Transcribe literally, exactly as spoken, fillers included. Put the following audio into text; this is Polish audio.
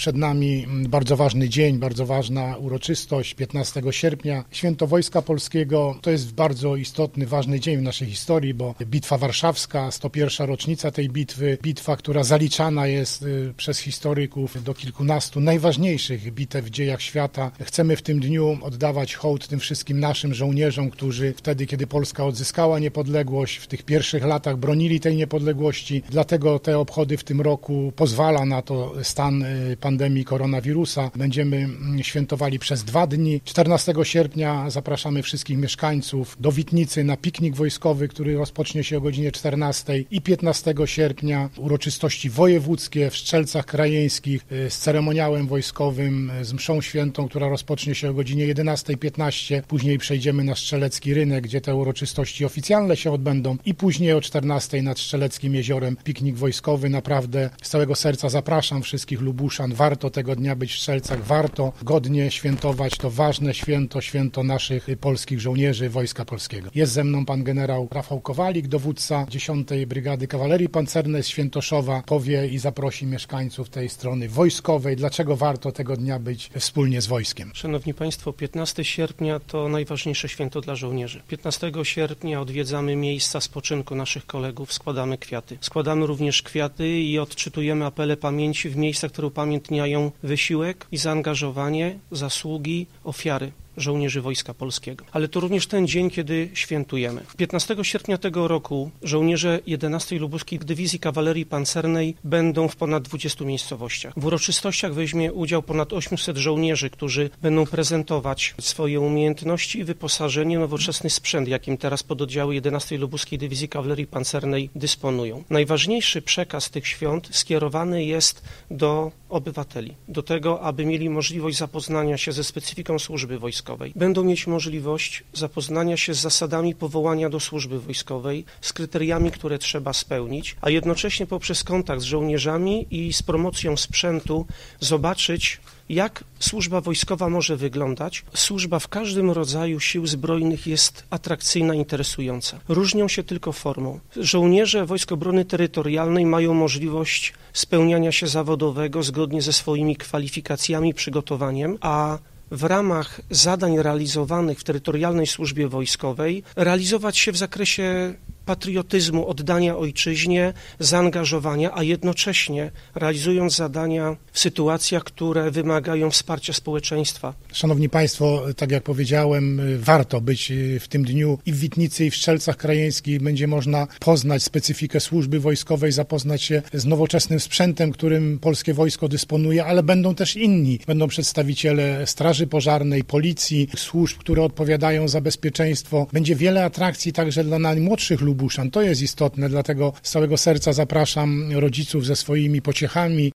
przed nami bardzo ważny dzień, bardzo ważna uroczystość, piętnastego sierpnia. Święto Wojska Polskiego to jest bardzo istotny, ważny dzień w naszej historii, bo Bitwa Warszawska, sto pierwsza rocznica tej bitwy, bitwa, która zaliczana jest przez historyków do kilkunastu najważniejszych bitew w dziejach świata. Chcemy w tym dniu oddawać hołd tym wszystkim naszym żołnierzom, którzy wtedy, kiedy Polska odzyskała niepodległość, w tych pierwszych latach bronili tej niepodległości. Dlatego te obchody w tym roku pozwala na to stan pandemii koronawirusa. Będziemy świętowali przez dwa dni. czternastego sierpnia zapraszamy wszystkich mieszkańców do Witnicy na piknik wojskowy, który rozpocznie się o godzinie czternastej i piętnastego sierpnia uroczystości wojewódzkie w Strzelcach Krajeńskich z ceremoniałem wojskowym, z mszą świętą, która rozpocznie się o godzinie jedenastej piętnaście. Później przejdziemy na Strzelecki Rynek, gdzie te uroczystości oficjalne się odbędą i później o czternastej nad Strzeleckim Jeziorem piknik wojskowy. Naprawdę z całego serca zapraszam wszystkich Lubuszan. Warto tego dnia być w Strzelcach, warto godnie świętować to ważne święto, święto naszych polskich żołnierzy Wojska Polskiego. Jest ze mną pan generał Rafał Kowalik, dowódca dziesiątej Brygady Kawalerii Pancernej z Świętoszowa. Powie i zaprosi mieszkańców tej strony wojskowej, dlaczego warto tego dnia być wspólnie z wojskiem. Szanowni Państwo, piętnastego sierpnia to najważniejsze święto dla żołnierzy. piętnastego sierpnia odwiedzamy miejsca spoczynku naszych kolegów, składamy kwiaty. Składamy również kwiaty i odczytujemy apele pamięci w miejscach, które upamiętniają wysiłek i zaangażowanie, zasługi, ofiary żołnierzy Wojska Polskiego. Ale to również ten dzień, kiedy świętujemy. piętnastego sierpnia tego roku żołnierze jedenastej Lubuskiej Dywizji Kawalerii Pancernej będą w ponad dwudziestu miejscowościach. W uroczystościach weźmie udział ponad osiemset żołnierzy, którzy będą prezentować swoje umiejętności i wyposażenie, nowoczesny sprzęt, jakim teraz pododdziały jedenastej Lubuskiej Dywizji Kawalerii Pancernej dysponują. Najważniejszy przekaz tych świąt skierowany jest do obywateli, do tego, aby mieli możliwość zapoznania się ze specyfiką służby wojskowej. Będą mieć możliwość zapoznania się z zasadami powołania do służby wojskowej, z kryteriami, które trzeba spełnić, a jednocześnie poprzez kontakt z żołnierzami i z promocją sprzętu zobaczyć, jak służba wojskowa może wyglądać. Służba w każdym rodzaju sił zbrojnych jest atrakcyjna, interesująca. Różnią się tylko formą. Żołnierze Wojsk Obrony Terytorialnej mają możliwość spełniania się zawodowego zgodnie ze swoimi kwalifikacjami, przygotowaniem, a w ramach zadań realizowanych w terytorialnej służbie wojskowej realizować się w zakresie patriotyzmu, oddania ojczyźnie, zaangażowania, a jednocześnie realizując zadania w sytuacjach, które wymagają wsparcia społeczeństwa. Szanowni Państwo, tak jak powiedziałem, warto być w tym dniu i w Witnicy, i w Strzelcach Krajeńskich. Będzie można poznać specyfikę służby wojskowej, zapoznać się z nowoczesnym sprzętem, którym polskie wojsko dysponuje, ale będą też inni. Będą przedstawiciele Straży Pożarnej, Policji, służb, które odpowiadają za bezpieczeństwo. Będzie wiele atrakcji także dla najmłodszych Lubuszan. To jest istotne, dlatego z całego serca zapraszam rodziców ze swoimi pociechami.